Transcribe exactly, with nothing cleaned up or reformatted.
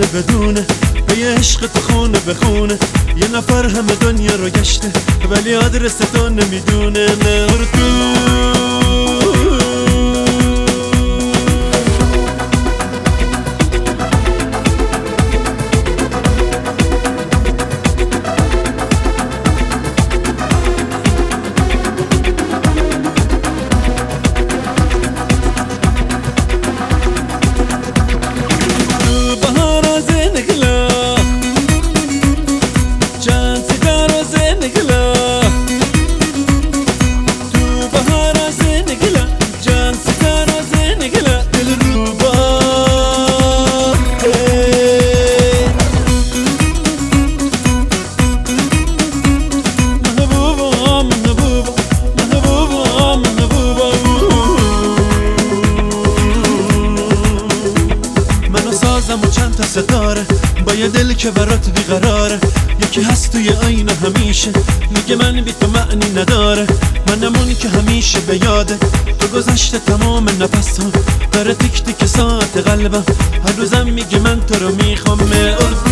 بدونه به یه عشق تو خونه بخونه. یه نفر همه دنیا رو گشته ولی آدرس تو نمیدونه. نه اردو و چند تا ستاره با یه دل که برات بیقراره. یکی هست توی آینه همیشه میگه من بی تو معنی نداره. منمونی که همیشه به یاده تو گذشته تمام نفس ها داره تیک تیک ساعت قلبم. هر روزم میگه من تو رو میخوام.